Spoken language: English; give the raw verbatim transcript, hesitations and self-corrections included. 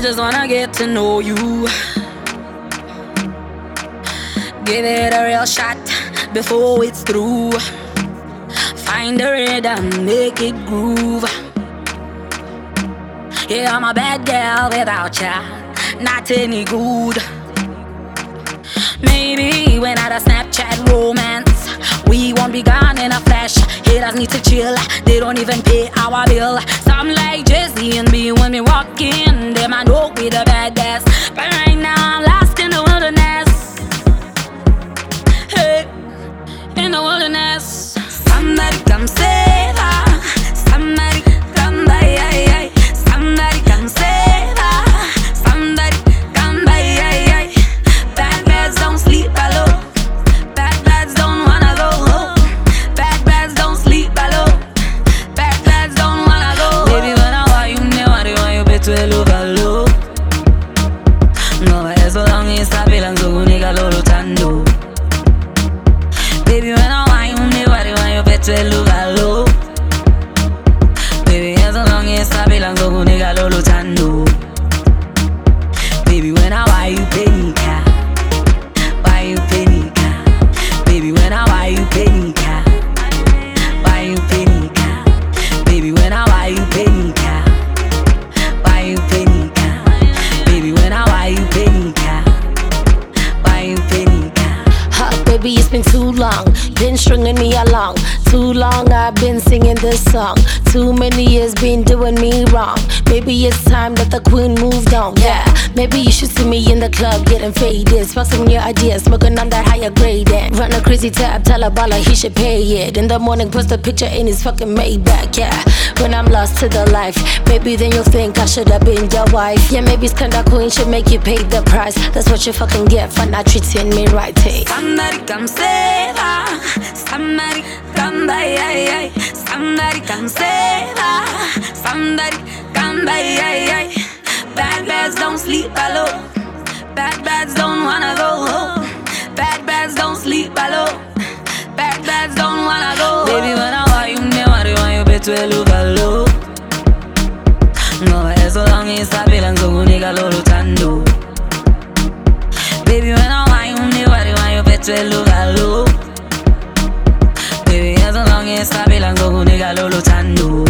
just wanna get to know you. Give it a real shot before it's through. Find the rhythm, make it groove. Yeah, I'm a bad girl without ya, not any good. Maybe when at a Snapchat romance, we won't be gone in a flash. Haters need to chill, they don't even pay our bill. Some like Jesse and B when we walk in, them I know we the baddest. But right now I'm lost in the wilderness. Hey, in the wilderness. Somebody come save her. Somebody come by, ay, ay. Somebody come save her. Somebody come by, ay, ay. Bad bads don't sleep alone. Bad bads don't wanna go home. Bad bads don't sleep alone. Bad bads don't wanna go home. Baby, when I want you, me want you, want you better look alone. No, es so long as I bilang so uniga lolo tando. Baby, when I want you, me want you, want you better look alone. Baby, es so long as I bilang so uniga lolo tando. Baby, when I want you, penica. Why you penica? Baby, when I want you, penica. Why you penica? Baby, when I want you, penica. Why you penica? Baby, when I want you, penica. Why you penica? Huh, baby, it's been too long, been stringing me along. Too long I've been singing this song. Too many years been doing me wrong. Maybe it's time that the queen moved on, yeah. Maybe you should see me in the club getting faded, smoking your ideas, smoking on that higher grade. And run a crazy tab, tell a baller he should pay it. In the morning post a picture in his fucking Maybach, yeah. When I'm lost to the life, maybe then you'll think I should have been your wife. Yeah, maybe Skanda Queen should make you pay the price. That's what you fucking get for not treating me right, hey. Somebody come save her. Somebody come by, ay, ay. Somebody come save her. Somebody come by, ay, ay. Bad bads don't sleep alone. Bad bads don't wanna go home. Bad bads don't sleep alone. Bad bads don't wanna go home. Baby, when I want you, me want you, want you better look alone. No, es so long as I bilang so uniga lolo tando. Baby, when I want you, me want you, want you better look alone. Baby, as long as I bilang so uniga lolo tando.